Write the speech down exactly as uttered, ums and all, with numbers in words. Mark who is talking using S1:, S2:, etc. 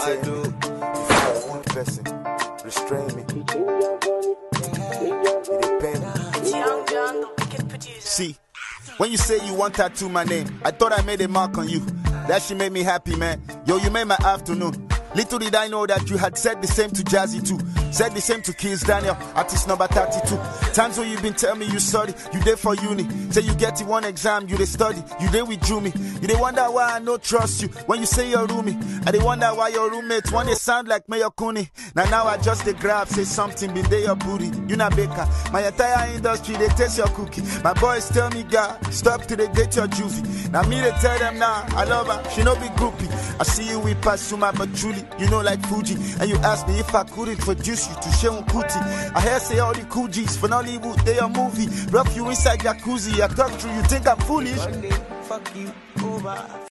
S1: I do. If you're a wound person, restrain me. It depends.
S2: Young John, the wicked producer.
S3: See, when you say you want tattoo my name, I thought I made a mark on you. That shit made me happy, man. Yo, you made my afternoon. Little did I know that you had said the same to Jazzy too. Said the same to Kiss Daniel, artist number thirty-two. Times when you been tell me you sorry, you there for uni. Say you get it one exam, you dey study, you there withdrew me. You dey wonder why I no trust you when you say you're roomie. I dey wonder why your roommates want they sound like Mayor Cooney. Now now I just dey grab, say something, been there your booty. You not baker, my entire industry they taste your cookie. My boys tell me, God, stop till they get your juvie. Now me they tell them now, I love her, she no be groupie. I see you with Pasuma, but truly, you know like Fuji. And you ask me if I could introduce you to Sheun Kuti. I hear say all the cool G's for Nollywood, they a movie. Rough you inside jacuzzi, I talk to you, think I'm foolish.
S4: One day, fuck you over.